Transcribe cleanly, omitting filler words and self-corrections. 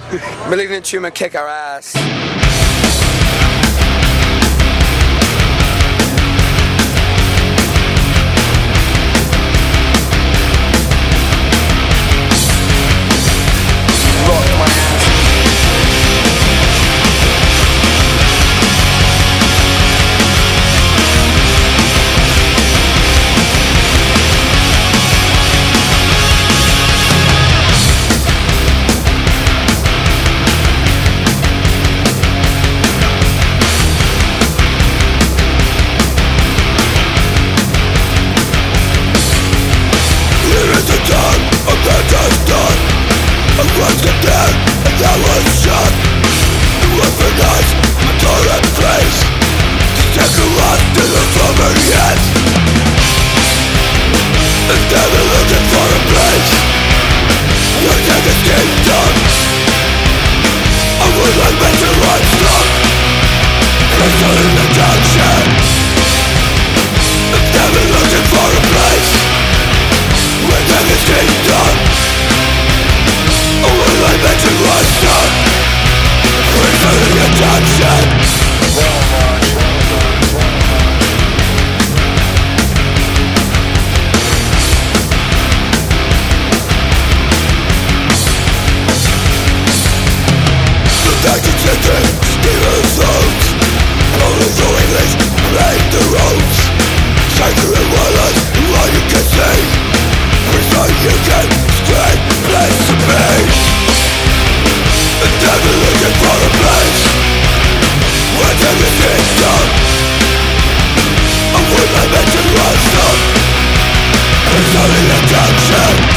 Malignant tumor kick our ass. Was condemned and that was shot. The weaponized, a torrent place to take a lot to the former yet. And never looking for a place where take a kingdom. I would like better livestock, crystal in the junction. And never looking for a place where take a kingdom. I bet you lost up. We're in attention. The tactics and tricks, stealing souls. Rolling through English, playing the roads. Cycle and wildlife, all you can see. Result you can, straight place to be. Never looking for a place where everything's done. I would like better rise up. It's only attention.